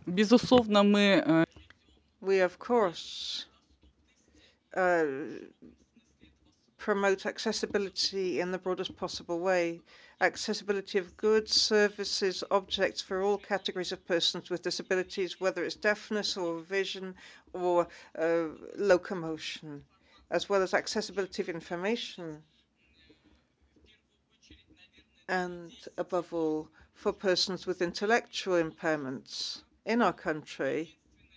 Безусловно, мы We, of course, uh, promote accessibility in the broadest possible way. Accessibility of goods, services, objects for all categories of persons with disabilities, whether it's deafness or vision or locomotion, as well as accessibility of information, and above all, for persons with intellectual impairments. In our country,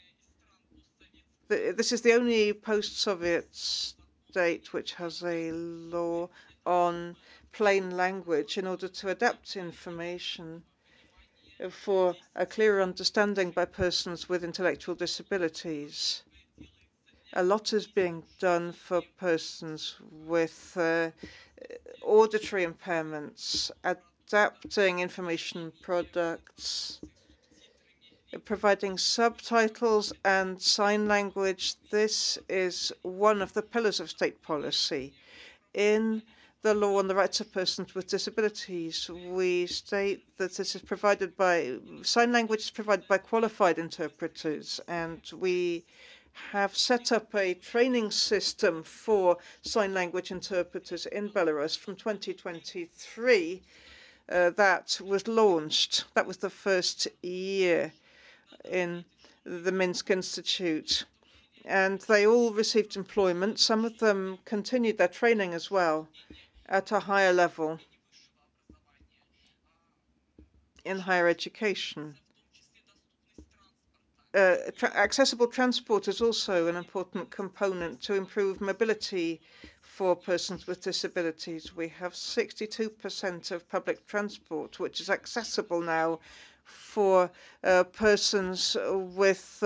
this is the only post-Soviet state which has a law on plain language in order to adapt information for a clearer understanding by persons with intellectual disabilities. A lot is being done for persons with auditory impairments, adapting information products, providing subtitles and sign language. This is one of the pillars of state policy. In the law on the rights of persons with disabilities, we state that this is provided by sign language is provided by qualified interpreters, and we have set up a training system for sign language interpreters in Belarus from 2023. That was launched. That was the first year in the Minsk Institute. And they all received employment. Some of them continued their training as well at a higher level in higher education. Accessible transport is also an important component to improve mobility for persons with disabilities. We have 62% of public transport, which is accessible now for persons with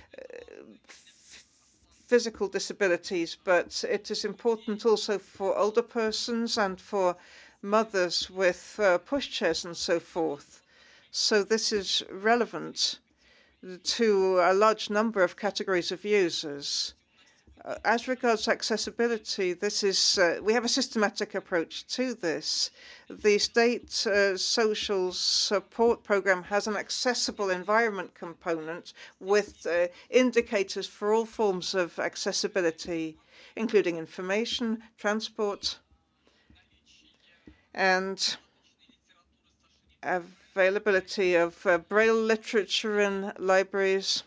physical disabilities, but it is important also for older persons and for mothers with pushchairs and so forth. So this is relevant to a large number of categories of users. As regards accessibility, this is we have a systematic approach to this. The state social support program has an accessible environment component with indicators for all forms of accessibility, including information, transport, and availability of Braille literature in libraries.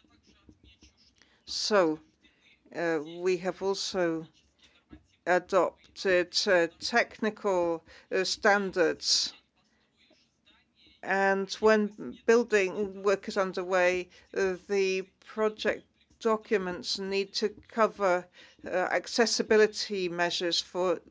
So we have also adopted technical standards. And when building work is underway, the project documents need to cover accessibility measures for